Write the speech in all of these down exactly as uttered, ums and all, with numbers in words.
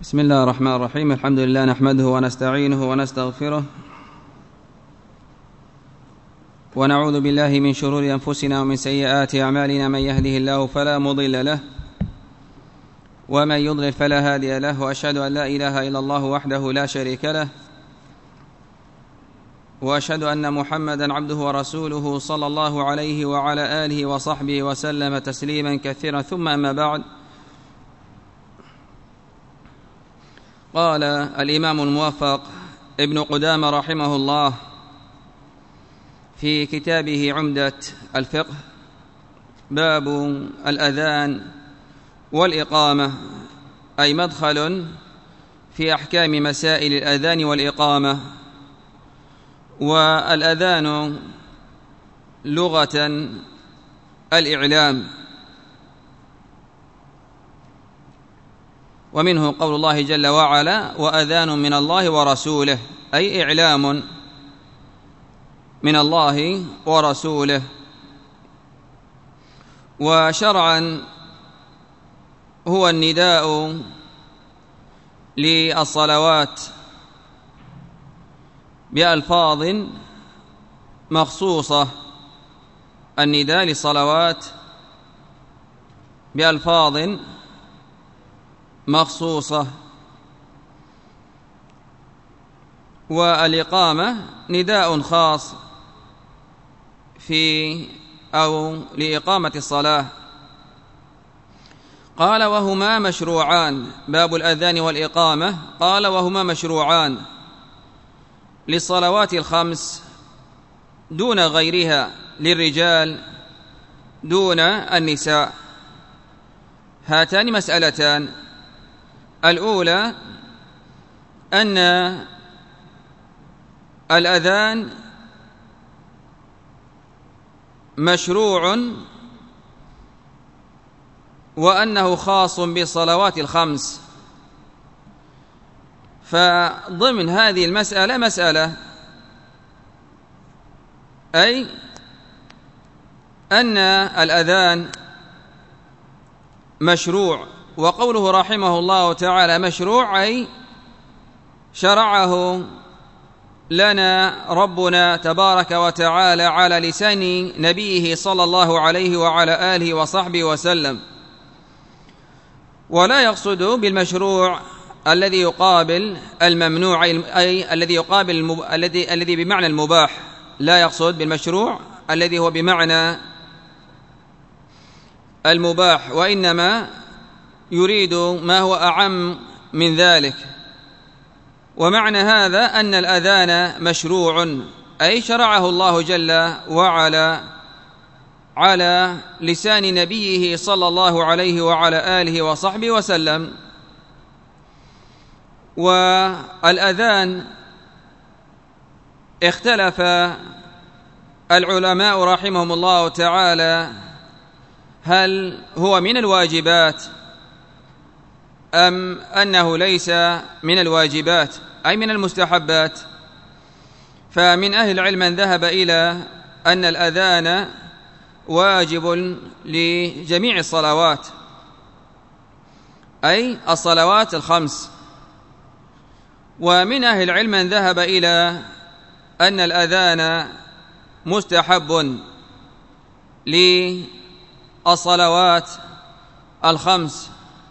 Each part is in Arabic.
بسم الله الرحمن الرحيم. الحمد لله نحمده ونستعينه ونستغفره ونعوذ بالله من شرور أنفسنا ومن سيئات أعمالنا. من يهده الله فلا مضل له ومن يضلل فلا هادي له، وأشهد أن لا إله إلا الله وحده لا شريك له، وأشهد أن محمدا عبده ورسوله صلى الله عليه وعلى آله وصحبه وسلم تسليما كثيرا. ثم أما بعد، قال الإمام الموفق ابن قدامة رحمه الله في كتابه عمدة الفقه: باب الأذان والإقامة، أي مدخل في أحكام مسائل الأذان والإقامة. والأذان لغة الإعلام، ومنه قول الله جل وعلا: وأذان من الله ورسوله، أي إعلام من الله ورسوله. وشرعا هو النداء للصلوات بألفاظ مخصوصة، النداء للصلوات بألفاظ مخصوصة. والإقامة نداء خاص في أو لإقامة الصلاة. قال: وهما مشروعان. باب الأذان والإقامة، قال: وهما مشروعان للصلوات الخمس دون غيرها، للرجال دون النساء. هاتان مسألتان: الأولى أن الأذان مشروع وأنه خاص بالصلوات الخمس. فضمن هذه المسألة مسألة، أي أن الأذان مشروع. وقوله رحمه الله تعالى مشروع، أي شرعه لنا ربنا تبارك وتعالى على لسان نبيه صلى الله عليه وعلى آله وصحبه وسلم. ولا يقصد بالمشروع الذي يقابل الممنوع، أي الذي يقابل المب... الذي الذي بمعنى المباح. لا يقصد بالمشروع الذي هو بمعنى المباح، وإنما يريد ما هو أعم من ذلك. ومعنى هذا أن الأذان مشروع، أي شرعه الله جل وعلا على لسان نبيه صلى الله عليه وعلى آله وصحبه وسلم. والأذان اختلف العلماء رحمهم الله تعالى هل هو من الواجبات أم أنه ليس من الواجبات، أي من المستحبات. فمن أهل العلم من ذهب إلى أن الأذان واجب لجميع الصلوات، أي الصلوات الخمس. ومن أهل العلم من ذهب إلى أن الأذان مستحب للصلوات الخمس.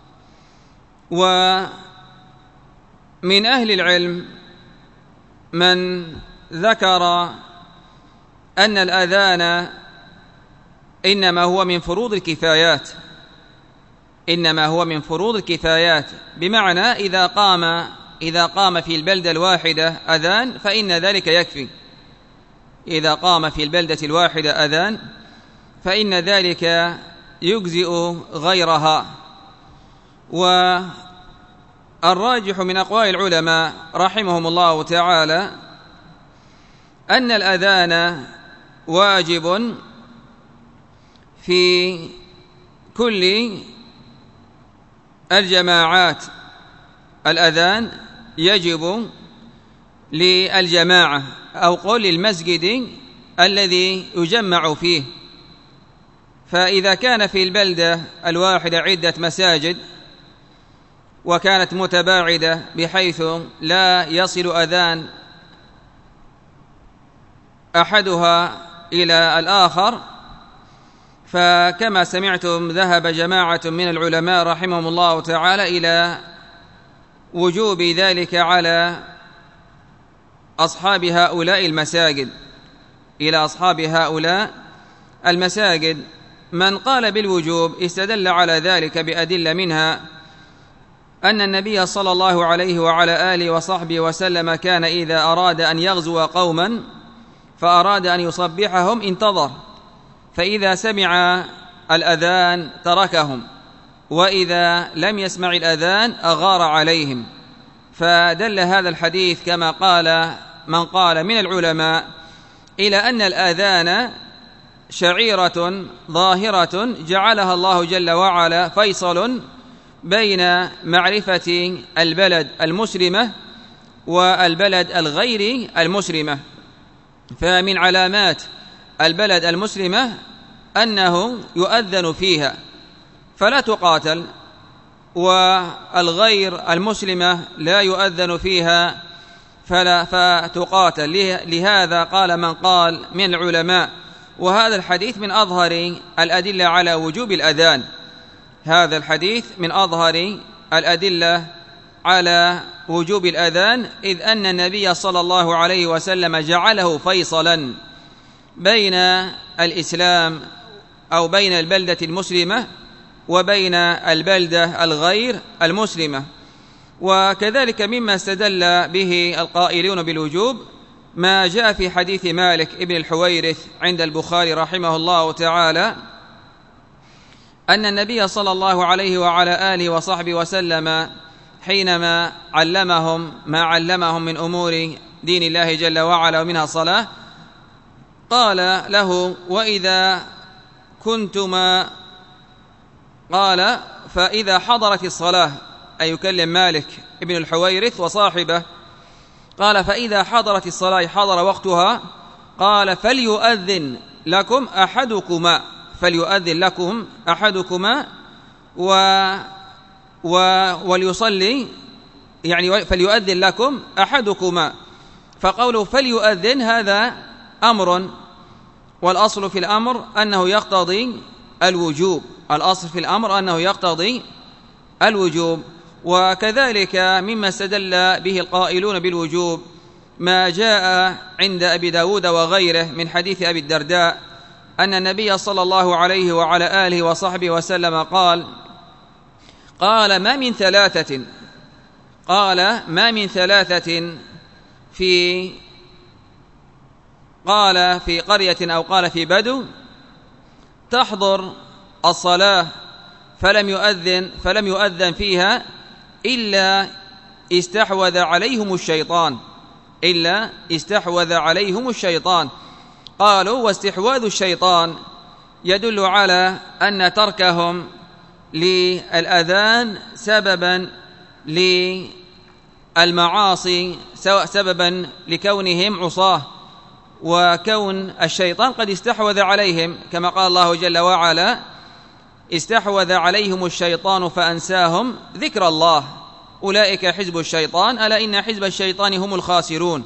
ومن أهل العلم من ذكر أن الأذان إنما هو من فروض الكفايات، إنما هو من فروض الكفايات، بمعنى إذا قام إذا قام في البلدة الواحدة أذان فإن ذلك يكفي. إذا قام في البلدة الواحدة أذان فإن ذلك يجزئ غيرها. والراجح من أقوال العلماء رحمهم الله تعالى أن الأذان واجب في كل الجماعات. الأذان يجب للجماعة أو قل المسجد الذي يجمع فيه. فإذا كان في البلدة الواحدة عدة مساجد وكانت متباعدة بحيث لا يصل أذان أحدها إلى الآخر. فكما سمعتم ذهب جماعة من العلماء رحمهم الله تعالى إلى وجوب ذلك على أصحاب هؤلاء المساجد إلى أصحاب هؤلاء المساجد. من قال بالوجوب استدل على ذلك بأدلة، منها أن النبي صلى الله عليه وعلى آله وصحبه وسلم كان إذا أراد أن يغزو قوما فأراد أن يصبحهم انتظر، فإذا سمع الأذان تركهم، وإذا لم يسمع الأذان أغار عليهم. فدل هذا الحديث كما قال من قال من العلماء إلى أن الأذان شعيرة ظاهرة جعلها الله جل وعلا فيصل بين معرفة البلد المسلمة والبلد الغير المسلمة. فمن علامات البلد المسلمة أنه يؤذن فيها فلا تقاتل، والغير المسلمة لا يؤذن فيها فلا فتقاتل. لهذا قال من قال من العلماء، وهذا الحديث من أظهر الأدلة على وجوب الأذان، هذا الحديث من أظهر الأدلة على وجوب الأذان، إذ أن النبي صلى الله عليه وسلم جعله فيصلا بين الإسلام أو بين البلدة المسلمة وبين البلدة الغير المسلمة. وكذلك مما استدل به القائلون بالوجوب ما جاء في حديث مالك ابن الحويرث عند البخاري رحمه الله تعالى أن النبي صلى الله عليه وعلى آله وصحبه وسلم حينما علمهم ما علمهم من أمور دين الله جل وعلا ومنها الصلاة قال له: وإذا كنتما، قال: فإذا حضرت الصلاة، أي يكلم مالك ابن الحويرث وصاحبه، قال: فإذا حضرت الصلاة حضر وقتها، قال: فليؤذن لكم أحدكما فليؤذن لكم أحدكما و و وليصلي، يعني فليؤذن لكم أحدكما. فقوله فليؤذن هذا أمر، والأصل في الأمر أنه يقتضي الوجوب، الأصل في الأمر أنه يقتضي الوجوب. وكذلك مما استدل به القائلون بالوجوب ما جاء عند أبي داود وغيره من حديث أبي الدرداء أن النبي صلى الله عليه وعلى آله وصحبه وسلم قال قال ما من ثلاثة قال ما من ثلاثة في قال في قرية أو قال في بدو تحضر الصلاة فلم يؤذن فلم يؤذن فيها إلا استحوذ عليهم الشيطان إلا استحوذ عليهم الشيطان. قالوا: واستحواذ الشيطان يدل على أن تركهم للأذان سببا للمعاصي، سببا لكونهم عصاة، وكون الشيطان قد استحوذ عليهم، كما قال الله جل وعلا: استحوذ عليهم الشيطان فأنساهم ذكر الله أولئك حزب الشيطان ألا إن حزب الشيطان هم الخاسرون.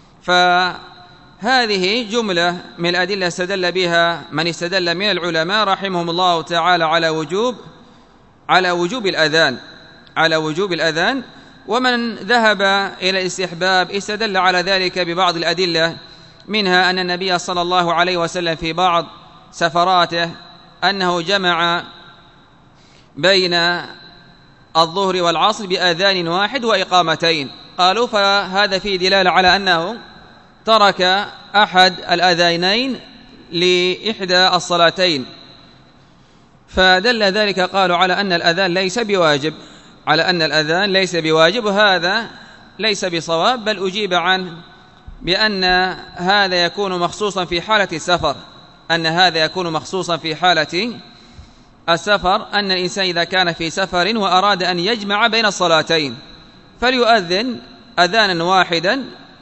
فهذه جملة من الأدلة استدل بها من استدل من العلماء رحمهم الله تعالى على وجوب على وجوب الأذان على وجوب الأذان ومن ذهب إلى الاستحباب استدل على ذلك ببعض الأدلة، منها أن النبي صلى الله عليه وسلم في بعض سفراته أنه جمع بين الظهر والعصر بأذان واحد وإقامتين. قالوا: فهذا فيه دلالة على أنه ترك أحد الأذانين لإحدى الصلاتين، فدل ذلك قالوا على أن الأذان ليس بواجب على أن الأذان ليس بواجب وهذا ليس بصواب، بل أجيب عنه بأن هذا يكون مخصوصا في حالة السفر أن هذا يكون مخصوصا في حالة السفر أن الإنسان إذا كان في سفر وأراد أن يجمع بين الصلاتين فليؤذن أذانا واحدا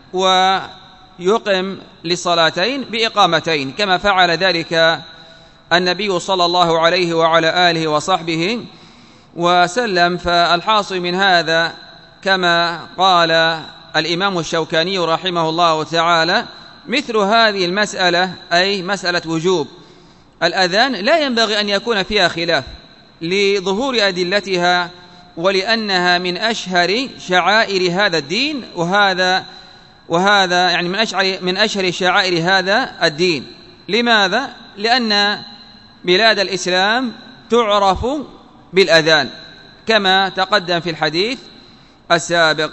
ويقم للصلاتين بإقامتين، كما فعل ذلك النبي صلى الله عليه وعلى آله وصحبه وسلم. فالحاصل من هذا كما قال الإمام الشوكاني رحمه الله تعالى: مثل هذه المسألة، أي مسألة وجوب الأذان، لا ينبغي أن يكون فيها خلاف لظهور أدلتها، ولأنها من أشهر شعائر هذا الدين، وهذا وهذا يعني من أشهر من أشهر شعائر هذا الدين. لماذا؟ لأن بلاد الإسلام تعرف بالأذان كما تقدم في الحديث السابق.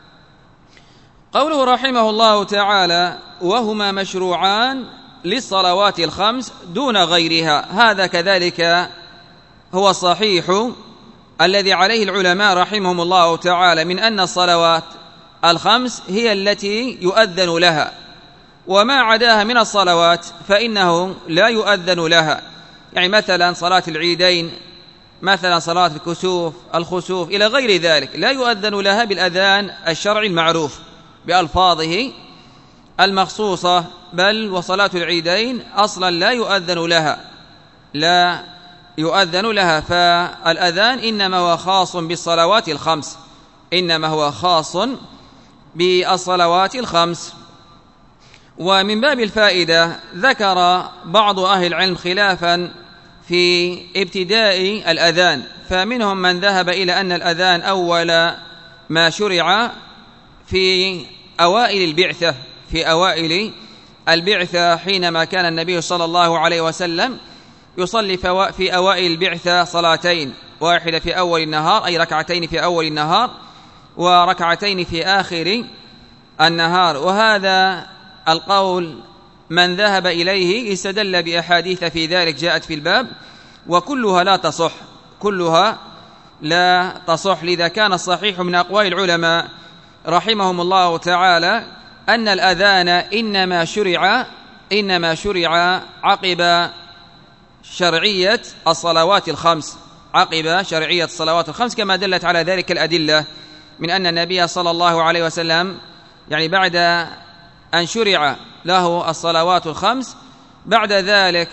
قوله رحمه الله تعالى: وهما مشروعان للصلوات الخمس دون غيرها، هذا كذلك هو الصحيح الذي عليه العلماء رحمهم الله تعالى، من أن الصلوات الخمس هي التي يؤذن لها، وما عداها من الصلوات فإنه لا يؤذن لها. يعني مثلا صلاة العيدين، مثلا صلاة الكسوف الخسوف إلى غير ذلك، لا يؤذن لها بالأذان الشرعي المعروف بألفاظه المخصوصة، بل وصلاة العيدين أصلا لا يؤذن لها لا يؤذن لها فالأذان إنما هو خاص بالصلوات الخمس إنما هو خاص بالصلوات الخمس. ومن باب الفائدة ذكر بعض أهل العلم خلافا في ابتداء الأذان، فمنهم من ذهب إلى أن الأذان أول ما شرع في أوائل البعثة في أوائل البعثة حينما كان النبي صلى الله عليه وسلم يصلي في أوائل البعثة صلاتين، واحدة في أول النهار، أي ركعتين في أول النهار وركعتين في آخر النهار. وهذا القول من ذهب إليه استدل بأحاديث في ذلك جاءت في الباب، وكلها لا تصح كلها لا تصح لذا كان الصحيح من أقوال العلماء رحمهم الله تعالى أن الأذان إنما شرع إنما شرع عقب شرعية الصلوات الخمس عقب شرعية الصلوات الخمس كما دلت على ذلك الأدلة من أن النبي صلى الله عليه وسلم يعني بعد أن شرع له الصلوات الخمس بعد ذلك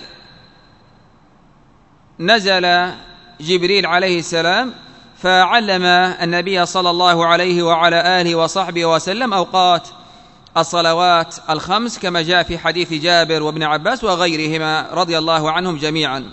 نزل جبريل عليه السلام فعلم النبي صلى الله عليه وعلى آله وصحبه وسلم أوقات الصلوات الخمس كما جاء في حديث جابر وابن عباس وغيرهما رضي الله عنهم جميعا.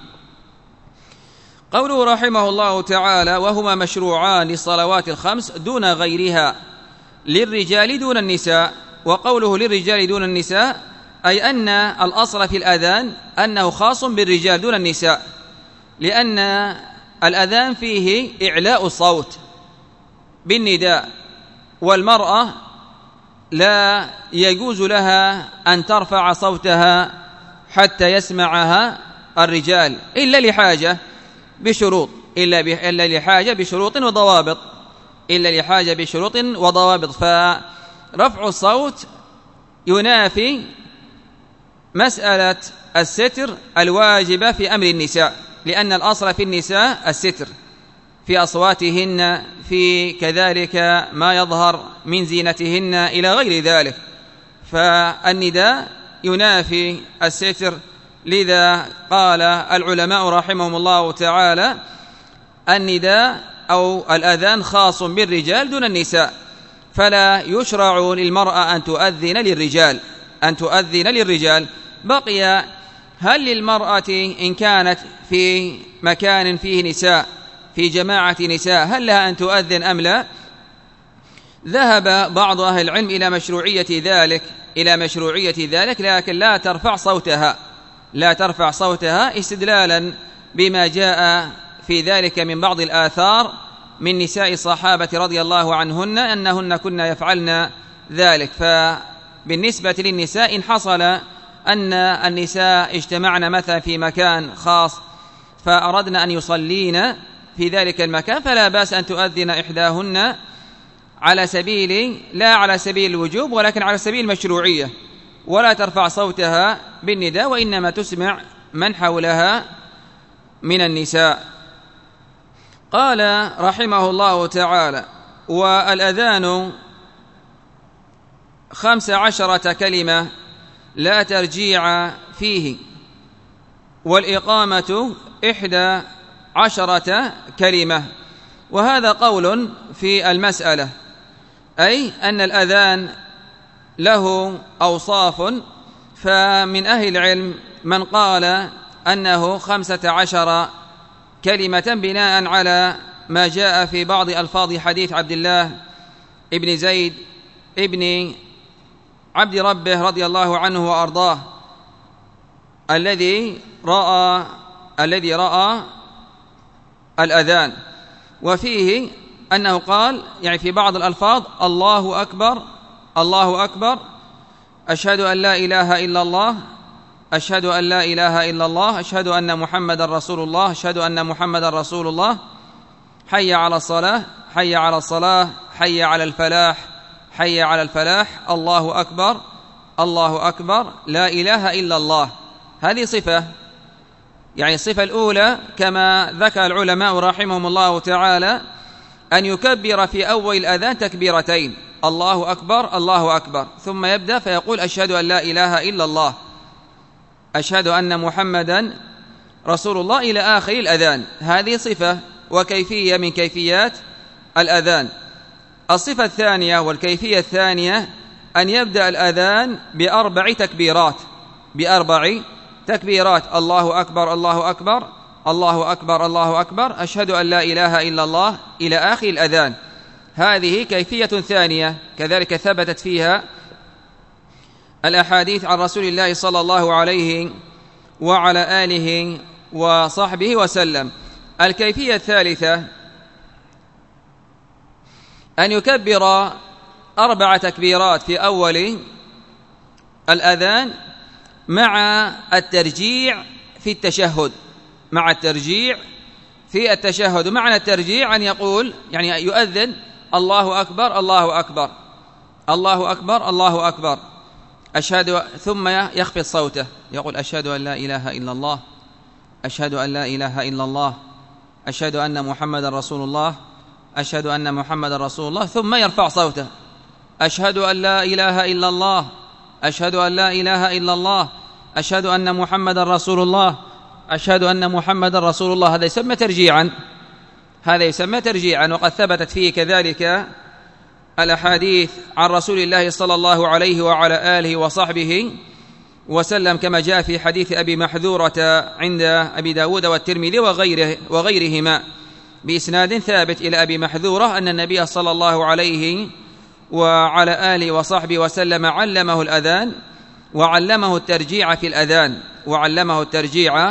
قوله رحمه الله تعالى: وهما مشروعان للصلوات الخمس دون غيرها، للرجال دون النساء. وقوله للرجال دون النساء أي أن الأصل في الأذان أنه خاص بالرجال دون النساء، لأن الأذان فيه إعلاء الصوت بالنداء، والمرأة لا يجوز لها أن ترفع صوتها حتى يسمعها الرجال إلا لحاجة بشروط إلا, إلا لحاجة بشروط وضوابط إلا لحاجة بشروط وضوابط فرفع الصوت ينافي مسألة الستر الواجبة في أمر النساء، لأن الأصل في النساء الستر في أصواتهن، في كذلك ما يظهر من زينتهن إلى غير ذلك، فالنداء ينافي الستر. لذا قال العلماء رحمهم الله تعالى النداء أو الأذان خاص بالرجال دون النساء، فلا يشرع للمرأة أن تؤذن للرجال أن تؤذن للرجال. بقي هل للمرأة إن كانت في مكان فيه نساء في جماعة نساء هل لها أن تؤذن أم لا؟ ذهب بعض أهل العلم إلى مشروعية ذلك إلى مشروعية ذلك لكن لا ترفع صوتها لا ترفع صوتها استدلالا بما جاء في ذلك من بعض الآثار من نساء الصحابة رضي الله عنهن أنهن كن يفعلن ذلك. فبالنسبة للنساء إن حصل أن النساء اجتمعن مثلا في مكان خاص فأردن أن يصلين في ذلك المكان فلا بأس أن تؤذن إحداهن على سبيل لا على سبيل الوجوب ولكن على سبيل المشروعية، ولا ترفع صوتها بالنداء وإنما تسمع من حولها من النساء. قال رحمه الله تعالى: والأذان خمس عشرة كلمة لا ترجيع فيه، والإقامة إحدى عشرة كلمة وهذا قول في المسألة، أي أن الأذان له أوصاف، فمن أهل العلم من قال أنه خمسة عشر كلمة بناء على ما جاء في بعض ألفاظ حديث عبد الله ابن زيد ابن عبد ربه رضي الله عنه وأرضاه الذي رأى الذي رأى الأذان، وفيه أنه قال يعني في بعض الألفاظ: الله أكبر الله أكبر، أشهد أن لا إله إلا الله، أشهد أن لا إله إلا الله، أشهد أن محمد رسول الله، أشهد أن محمد رسول الله، حي على الصلاة حي على الصلاة، حي على الفلاح حي على الفلاح، الله أكبر الله أكبر، لا إله إلا الله. هذه صفة، يعني الصفة الأولى كما ذكر العلماء رحمهم الله تعالى أن يكبر في أول الأذان تكبيرتين: الله أكبر الله أكبر، ثم يبدأ فيقول: أشهد أن لا إله إلا الله، أشهد أن محمدا رسول الله، إلى آخر الأذان. هذه صفة وكيفية من كيفيات الأذان. الصفة الثانية والكيفية الثانية أن يبدأ الأذان بأربع تكبيرات بأربع تكبيرات: الله أكبر الله أكبر، الله أكبر الله أكبر، أشهد أن لا إله إلا الله، إلى آخر الأذان. هذه كيفية ثانية كذلك ثبتت فيها الأحاديث عن رسول الله صلى الله عليه وعلى آله وصحبه وسلم. الكيفية الثالثة أن يكبر أربع تكبيرات في أول الأذان مع الترجيع في التشهد مع الترجيع في التشهد. معنى الترجيع أن يقول يعني يؤذن: الله أكبر الله أكبر الله أكبر الله أكبر، أشهد، ثم يخفض صوته يقول: أشهد أن لا إله إلا الله، أشهد أن لا إله إلا الله، أشهد أن محمد رسول الله، أشهد أن محمد رسول الله، ثم يرفع صوته: أشهد أن لا إله إلا الله، أشهد أن لا إله إلا الله، أشهد أن محمد رسول الله، أشهد أن محمد رسول الله. هذا يسمى ترجيعا هذا يسمى ترجيعا وقد ثبتت فيه كذلك الأحاديث عن رسول الله صلى الله عليه وعلى آله وصحبه وسلم، كما جاء في حديث أبي محذورة عند أبي داود والترمذي وغيره وغيرهما بإسناد ثابت إلى أبي محذورة أن النبي صلى الله عليه وعلى آله وصحبه وسلم علمه الأذان وعلمه الترجيع في الأذان وعلمه الترجيع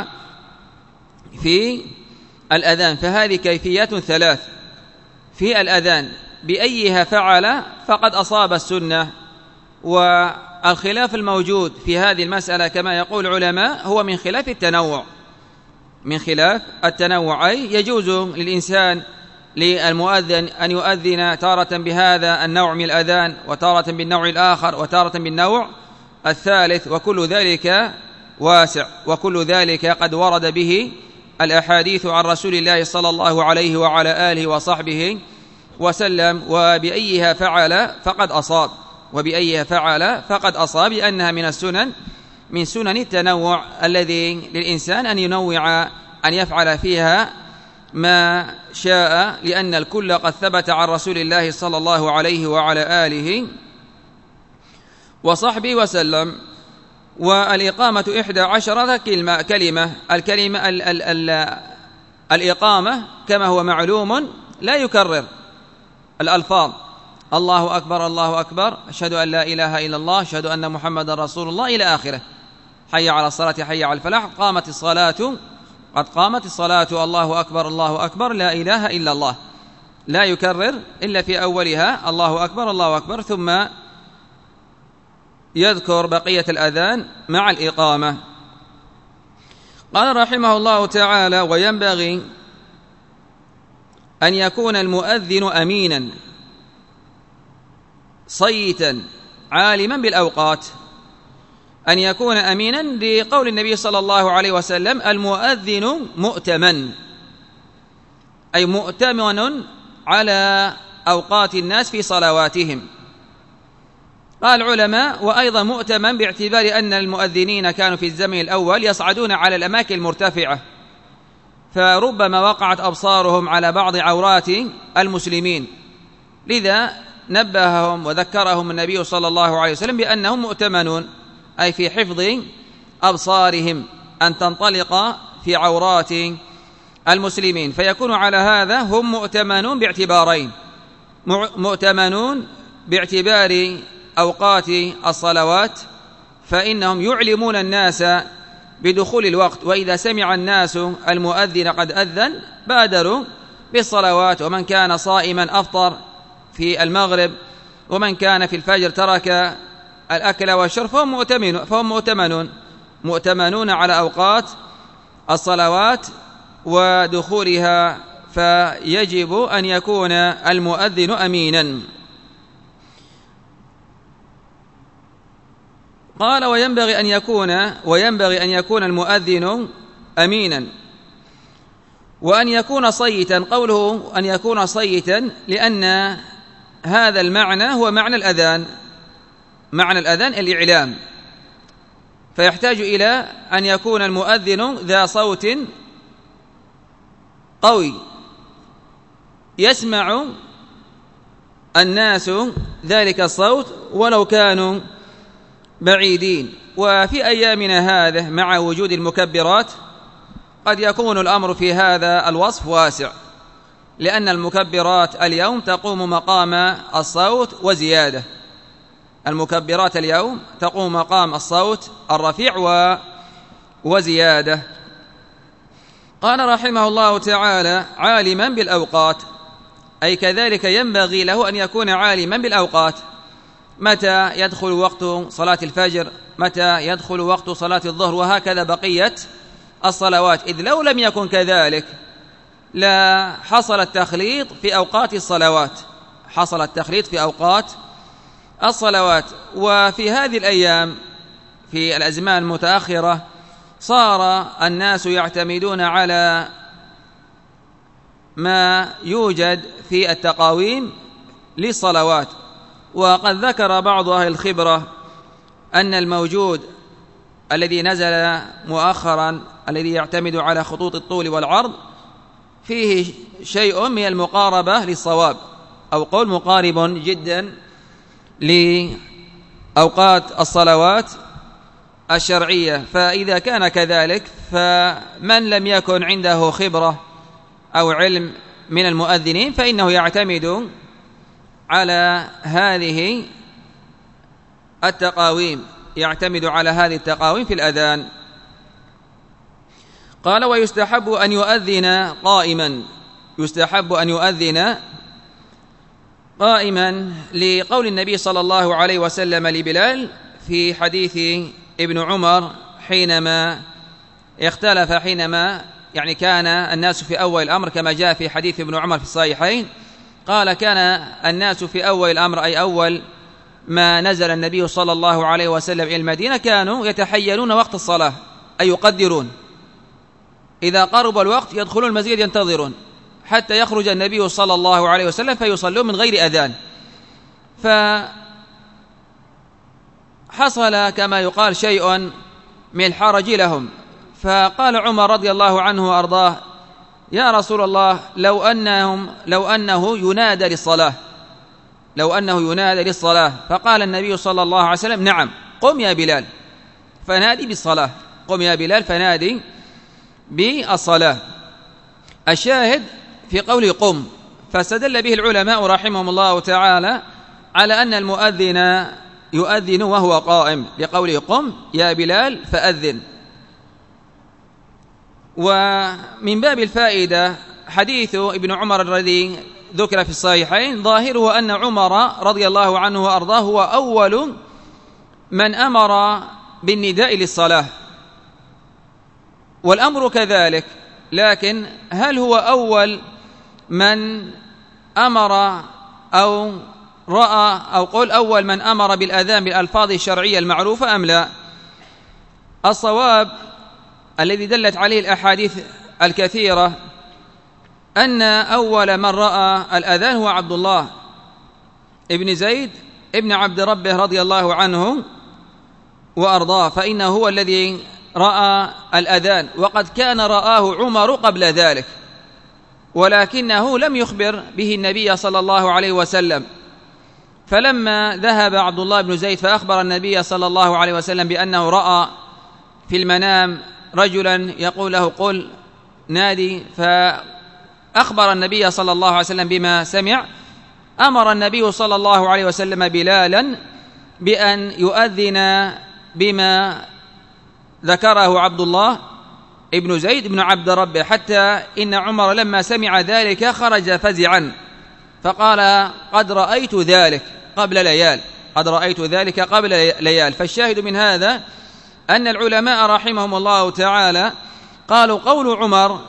في الأذان. فهذه كيفيات ثلاث في الأذان، بأيها فعل فقد أصاب السنة. والخلاف الموجود في هذه المسألة كما يقول العلماء هو من خلاف التنوع من خلاف التنوع أي يجوز للإنسان للمؤذن أن يؤذن تارة بهذا النوع من الأذان وتارة بالنوع الآخر وتارة بالنوع الثالث، وكل ذلك واسع، وكل ذلك قد ورد به الأحاديث عن رسول الله صلى الله عليه وعلى آله وصحبه وسلم. وبأيها فعل فقد أصاب وبأيها فعل فقد أصاب لأنها من السنن من سنن التنوع الذي للإنسان أن ينوع أن يفعل فيها ما شاء، لأن الكل قد ثبت عن رسول الله صلى الله عليه وعلى آله وصحبه وسلم. والإقامة إحدى عشرة كلمة كلمة الكلمة ال ال ال الإقامة كما هو معلوم لا يكرر الألفاظ: الله أكبر الله أكبر، أشهد أن لا إله إلا الله، أشهد أن محمد رسول الله، إلى آخره. حي على الصلاة حي على الفلاح، قامت الصلاة قد قامت الصلاة، الله أكبر الله أكبر، لا إله إلا الله. لا يكرر إلا في أولها الله أكبر الله أكبر، ثم يذكر بقية الأذان مع الإقامة. قال رحمه الله تعالى: وينبغي أن يكون المؤذن أمينا صيتا عالما بالأوقات. أن يكون أمينا لقول النبي صلى الله عليه وسلم: المؤذن مؤتمن، أي مؤتمن على أوقات الناس في صلواتهم. قال العلماء: وأيضا مؤتمن باعتبار أن المؤذنين كانوا في الزمن الأول يصعدون على الأماكن المرتفعة فربما وقعت أبصارهم على بعض عورات المسلمين، لذا نبههم وذكرهم النبي صلى الله عليه وسلم بأنهم مؤتمنون، أي في حفظ أبصارهم أن تنطلق في عورات المسلمين، فيكون على هذا هم مؤتمنون باعتبارين: مؤتمنون باعتبار أوقات الصلوات، فإنهم يعلمون الناس بدخول الوقت، وإذا سمع الناس المؤذن قد أذن بادروا بالصلوات، ومن كان صائما أفطر في المغرب، ومن كان في الفجر ترك الأكل والشرب، فهم مؤتمنون فهم مؤتمنون مؤتمنون على أوقات الصلوات ودخولها، فيجب أن يكون المؤذن أمينا. قال: وينبغي أن يكون وينبغي أن يكون المؤذن أمينا، وأن يكون صيتا. قوله أن يكون صيتا لأن هذا المعنى هو معنى الأذان، معنى الأذان الإعلام، فيحتاج إلى أن يكون المؤذن ذا صوت قوي يسمع الناس ذلك الصوت ولو كانوا بعيدين. وفي أيامنا هذه مع وجود المكبرات قد يكون الأمر في هذا الوصف واسع، لأن المكبرات اليوم تقوم مقام الصوت وزيادة. المكبرات اليوم تقوم مقام الصوت الرفيع وزيادة. قال رحمه الله تعالى: عالما بالأوقات، أي كذلك ينبغي له أن يكون عالما بالأوقات، متى يدخل وقت صلاة الفجر، متى يدخل وقت صلاة الظهر، وهكذا بقية الصلوات، إذ لو لم يكن كذلك لا حصل التخليط في أوقات الصلوات حصل التخليط في أوقات الصلوات. وفي هذه الأيام في الأزمان المتأخرة صار الناس يعتمدون على ما يوجد في التقاويم للصلوات، وقد ذكر بعض أهل الخبرة أن الموجود الذي نزل مؤخرا الذي يعتمد على خطوط الطول والعرض فيه شيء من المقاربة للصواب، أو قول مقارب جدا لأوقات الصلوات الشرعية. فإذا كان كذلك فمن لم يكن عنده خبرة أو علم من المؤذنين فإنه يعتمد على هذه التقاويم يعتمد على هذه التقاويم في الأذان. قال: ويستحب أن يؤذن قائما يستحب أن يؤذن قائما لقول النبي صلى الله عليه وسلم لبلال في حديث ابن عمر حينما اختلف حينما يعني كان الناس في أول الأمر كما جاء في حديث ابن عمر في الصحيحين، قال: كان الناس في أول الأمر أي أول ما نزل النبي صلى الله عليه وسلم إلى المدينة كانوا يتحينون وقت الصلاة، أي يقدرون إذا قرب الوقت يدخلون المسجد ينتظرون حتى يخرج النبي صلى الله عليه وسلم فيصلون من غير أذان. فحصل كما يقال شيء من الحرج لهم، فقال عمر رضي الله عنه وأرضاه: يا رسول الله لو أنهم لو أنه ينادى للصلاة لو أنه ينادى للصلاة فقال النبي صلى الله عليه وسلم: نعم، قم يا بلال فنادي بالصلاة قم يا بلال فنادي بالصلاة. الشاهد في قوله قم، فاستدل به العلماء رحمهم الله تعالى على أن المؤذن يؤذن وهو قائم بقوله قم يا بلال فأذن. ومن باب الفائدة حديث ابن عمر الذي ذكر في الصحيحين ظاهره أن عمر رضي الله عنه وأرضاه هو أول من أمر بالنداء للصلاة، والأمر كذلك، لكن هل هو أول من أمر أو رأى أو قل أول من أمر بالأذان بالألفاظ الشرعية المعروفة أم لا؟ الصواب الذي دلت عليه الأحاديث الكثيرة أن أول من رأى الأذان هو عبد الله ابن زيد ابن عبد ربه رضي الله عنه وأرضاه، فإنه هو الذي رأى الأذان، وقد كان رآه عمر قبل ذلك، ولكنه لم يخبر به النبي صلى الله عليه وسلم. فلما ذهب عبد الله بن زيد فأخبر النبي صلى الله عليه وسلم بأنه رأى في المنام رجلا يقول له قل نادي، فأخبر النبي صلى الله عليه وسلم بما سمع، أمر النبي صلى الله عليه وسلم بلالا بأن يؤذن بما ذكره عبد الله ابن زيد بن عبد ربه، حتى إن عمر لما سمع ذلك خرج فزعا فقال قد رأيت ذلك قبل ليال، قد رأيت ذلك قبل ليال. فالشاهد من هذا أن العلماء رحمهم الله تعالى قالوا قول عمر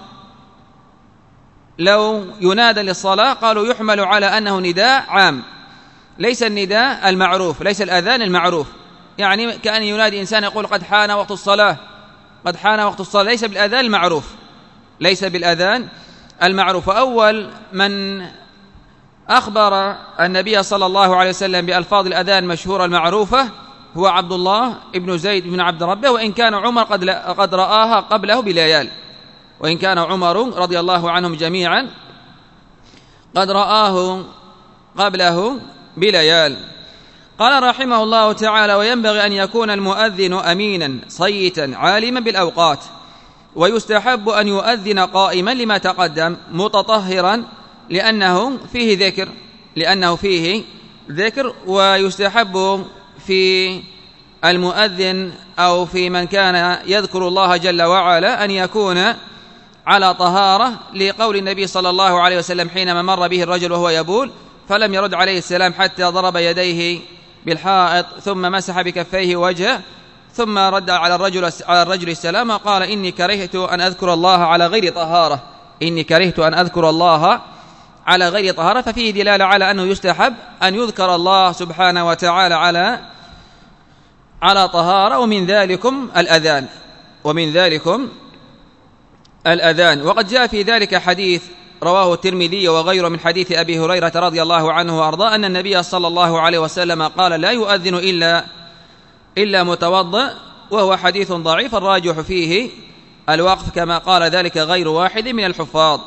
لو ينادى للصلاة قالوا يحمل على أنه نداء عام، ليس النداء المعروف، ليس الأذان المعروف، يعني كأن ينادي إنسان يقول قد حان وقت الصلاة، قد حان وقت الصلاة، ليس بالأذان المعروف، ليس بالأذان المعروف. وأول من أخبر النبي صلى الله عليه وسلم بألفاظ الأذان المشهورة المعروفة هو عبد الله ابن زيد بن عبد ربه، وإن كان عمر قد قد رآها قبله بليال، وإن كان عمر رضي الله عنهم جميعا قد رآه قبله بليال. قال رحمه الله تعالى وينبغي أن يكون المؤذن أمينا صيتا عالما بالأوقات، ويستحب أن يؤذن قائما لما تقدم متطهرا لأنه فيه ذكر لأنه فيه ذكر ويستحب في المؤذن أو في من كان يذكر الله جل وعلا أن يكون على طهارة، لقول النبي صلى الله عليه وسلم حينما مر به الرجل وهو يبول فلم يرد عليه السلام حتى ضرب يديه بالحائط ثم مسح بكفيه وجهه ثم رد على الرجل على الرجل السلام وقال إني كرهت أن أذكر الله على غير طهارة إني كرهت أن أذكر الله على غير طهارة. ففيه دلالة على أنه يستحب أن يذكر الله سبحانه وتعالى على على طهارة، ومن ذلكم الأذان ومن ذلكم الأذان وقد جاء في ذلك حديث رواه الترمذي وغيره من حديث أبي هريرة رضي الله عنه وأرضاه أن النبي صلى الله عليه وسلم قال لا يؤذن إلا إلا متوضئ، وهو حديث ضعيف الراجح فيه الوقف كما قال ذلك غير واحد من الحفاظ.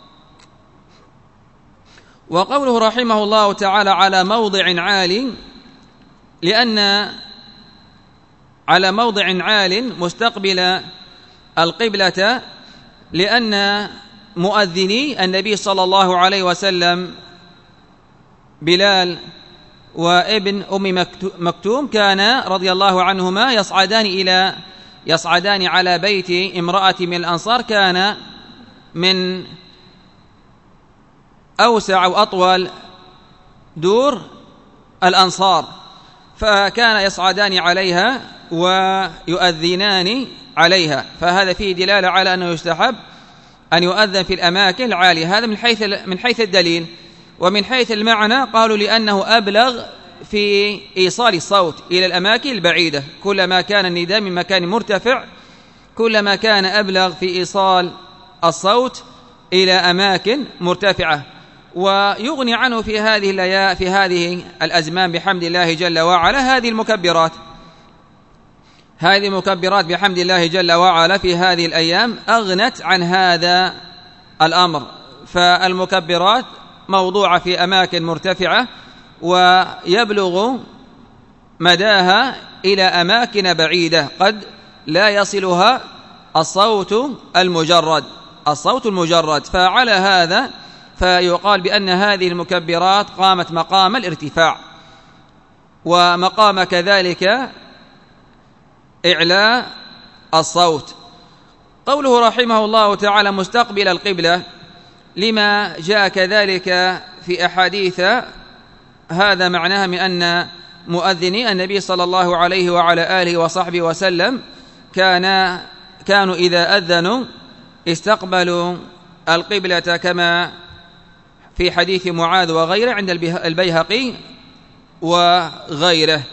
وقوله رحمه الله تعالى على موضع عال، لأن على موضع عال مستقبل القبلة، لأن مؤذني النبي صلى الله عليه وسلم بلال وابن أم مكتوم كان رضي الله عنهما يصعدان إلى يصعدان على بيت امرأة من الأنصار كان من أوسع وأطول دور الأنصار، فكان يصعدان عليها ويؤذنان عليها، فهذا فيه دلالة على أنه يستحب أن يؤذن في الأماكن العالية. هذا من حيث من حيث الدليل. ومن حيث المعنى قالوا لأنه أبلغ في إيصال الصوت إلى الأماكن البعيدة، كلما كان النداء من مكان مرتفع كلما كان أبلغ في إيصال الصوت إلى أماكن مرتفعة، ويغني عنه في هذه الأيام في هذه الأزمان بحمد الله جل وعلا هذه المكبرات هذه المكبرات بحمد الله جل وعلا في هذه الأيام أغنت عن هذا الأمر. فالمكبرات موضوعة في أماكن مرتفعة ويبلغ مداها إلى أماكن بعيدة قد لا يصلها الصوت المجرد الصوت المجرد فعلى هذا فيقال بأن هذه المكبرات قامت مقام الارتفاع ومقام كذلك إعلاء الصوت. قوله رحمه الله تعالى مستقبل القبلة لما جاء كذلك في أحاديث، هذا معناها من أن مؤذني النبي صلى الله عليه وعلى آله وصحبه وسلم كان كانوا إذا أذنوا استقبلوا القبلة كما في حديث معاذ وغيره عند البيهقي وغيره.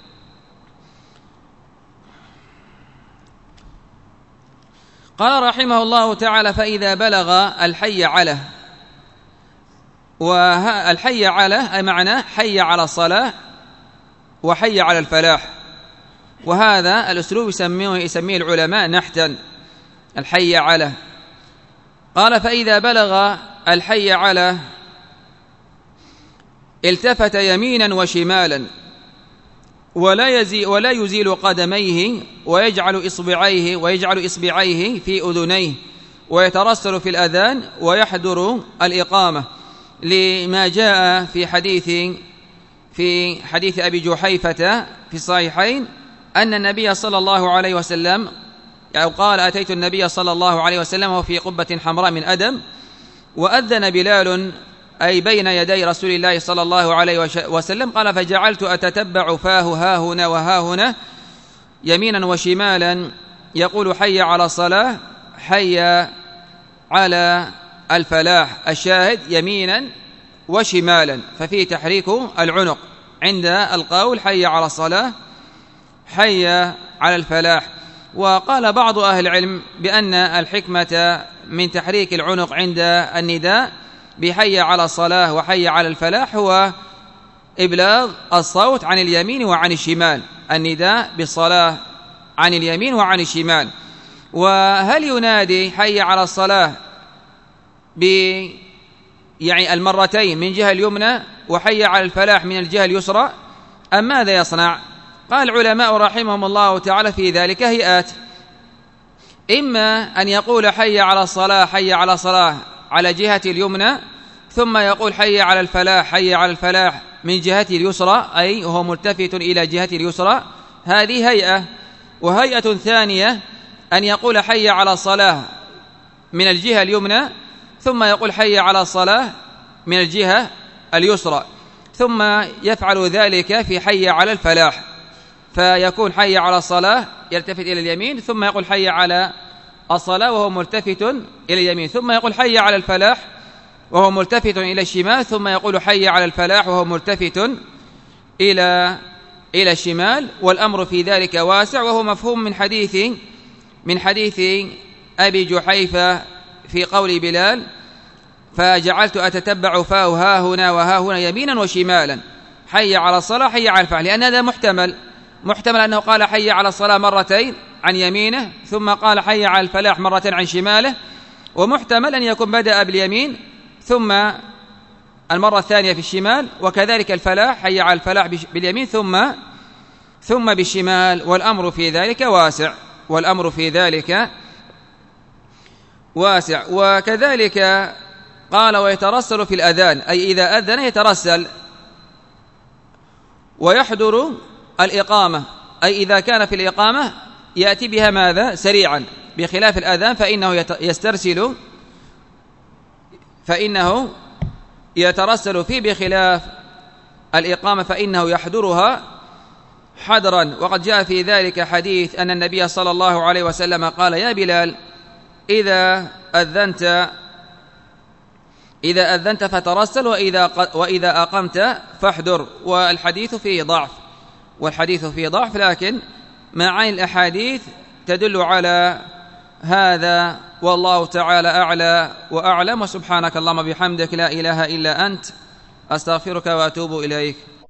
قال رحمه الله تعالى فإذا بلغ الحي على، والحي على أي معنى حي على الصلاة وحي على الفلاح، وهذا الأسلوب يسميه, يسميه العلماء نحتا، الحي على. قال: فإذا بلغ الحي على التفت يمينا وشمالا ولا يزيل, ولا يزيل قدميه ويجعل إصبعيه ويجعل إصبعيه في أذنيه ويترسل في الأذان ويحضر الإقامة، لما جاء في حديث في حديث أبي جحيفة في الصحيحين أن النبي صلى الله عليه وسلم أو قال: أتيت النبي صلى الله عليه وسلم وفي قبة حمراء من أدم، وأذن بلال أي بين يدي رسول الله صلى الله عليه وسلم. قال: فجعلت أتتبع فاه ها هنا وها هنا يمينا وشمالا يقول: حي على الصلاة، حي على الفلاح. الشاهد يمينا وشمالا، ففيه تحريك العنق عند القول حي على الصلاة، حي على الفلاح. وقال بعض أهل العلم بأن الحكمة من تحريك العنق عند النداء بحي على الصلاة وحي على الفلاح هو إبلاغ الصوت عن اليمين وعن الشمال، النداء بالصلاة عن اليمين وعن الشمال. وهل ينادي حي على الصلاة ب يعني المرتين من جهة اليمنى وحي على الفلاح من الجهة اليسرى، أم ماذا يصنع؟ قال العلماء رحمهم الله تعالى في ذلك هيئات: إما أن يقول حي على الصلاة حي على الصلاة على جهة اليمنى، ثم يقول حي على الفلاح حي على الفلاح من جهة اليسرى، أي هو ملتفت إلى جهة اليسرى، هذه هيئة. وهيئة ثانية أن يقول حي على الصلاة من الجهة اليمنى، ثم يقول حي على الصلاة من الجهة اليسرى، ثم يفعل ذلك في حي على الفلاح، فيكون حي على الصلاة يلتفت إلى اليمين، ثم يقول حي على الصلاة وهو ملتفت إلى اليمين، ثم يقول حي على الفلاح وهو ملتفت إلى الشمال، ثم يقول حي على الفلاح وهو ملتفت إلى إلى الشمال. والأمر في ذلك واسع، وهو مفهوم من حديث من حديث أبي جحيفة في قول بلال: فجعلت أتتبع فاه ها هنا وها هنا يمينا وشمالا، حي على الصلاة حي على الفلاح، لأن هذا محتمل محتمل أنه قال حي على الصلاة مرتين عن يمينه، ثم قال حي على الفلاح مرتين عن شماله، ومحتمل أن يكون بدأ باليمين ثم المرة الثانية في الشمال، وكذلك الفلاح حي على الفلاح باليمين ثم ثم بالشمال. والأمر في ذلك واسع والأمر في ذلك واسع. وكذلك قال: ويترسل في الأذان، أي إذا أذن يترسل، ويحضر الإقامة، أي إذا كان في الإقامة يأتي بها ماذا؟ سريعا، بخلاف الأذان فإنه يسترسل فإنه يترسل فيه، بخلاف الإقامة فإنه يحضرها حضرا. وقد جاء في ذلك حديث أن النبي صلى الله عليه وسلم قال: يا بلال إذا أذنت إذا أذنت فترسل، وإذا وإذا أقمت فاحضر. والحديث فيه ضعف والحديث فيه ضعف لكن معاني الأحاديث تدل على هذا، والله تعالى أعلى وأعلم. وسبحانك اللهم بحمدك لا إله إلا أنت، أستغفرك وأتوب إليك.